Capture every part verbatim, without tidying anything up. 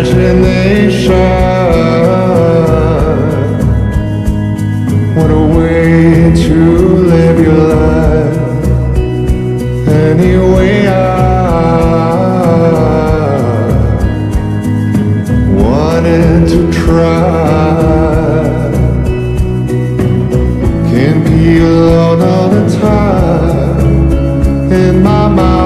imagination. What a way to live your life. Anyway, I wanted to try. Can't be alone all the time in my mind.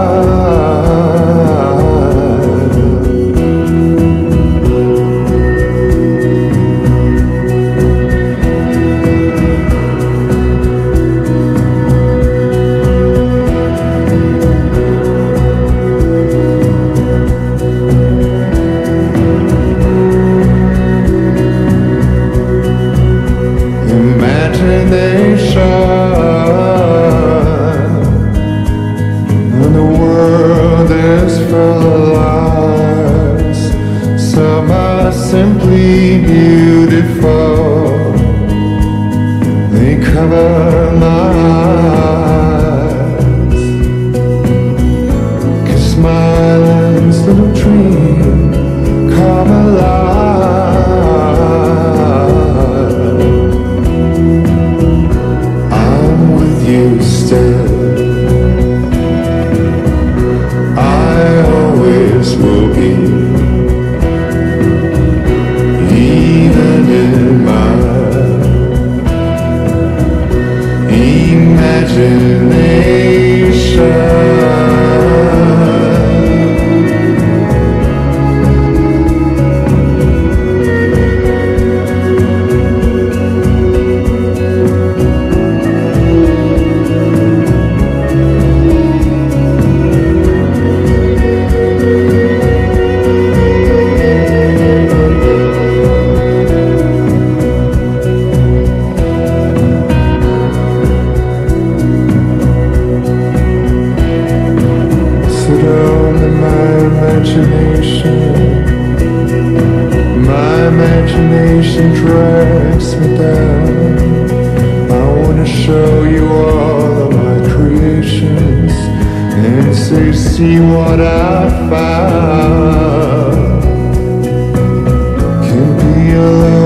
And the world is full of lies. Some are simply beautiful. They cover my eyes. Kiss my last little dream, come alive. I'm with you still. Will be, even in my imagination. Only my imagination, my imagination drags me down. I wanna show you all of my creations and say, see what I found. Can be alone.